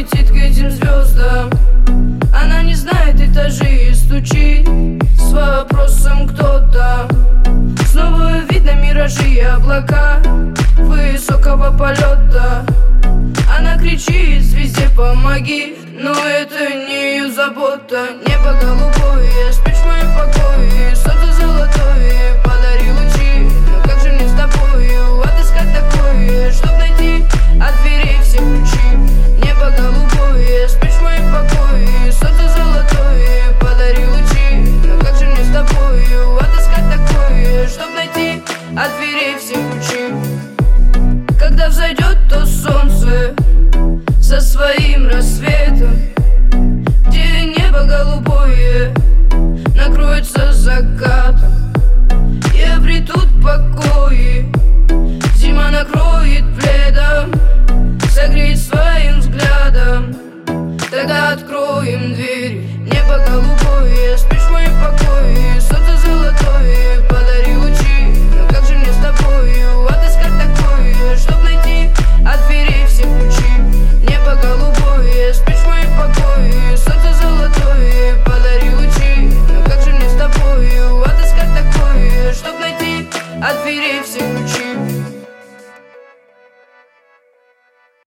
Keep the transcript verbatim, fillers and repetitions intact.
летит к этим звездам. Она не знает этажи и стучит с вопросом кто там. Снова видно миражи и облака высокого полета. Она кричит звезде помоги, но это не ее забота. Небо голубое,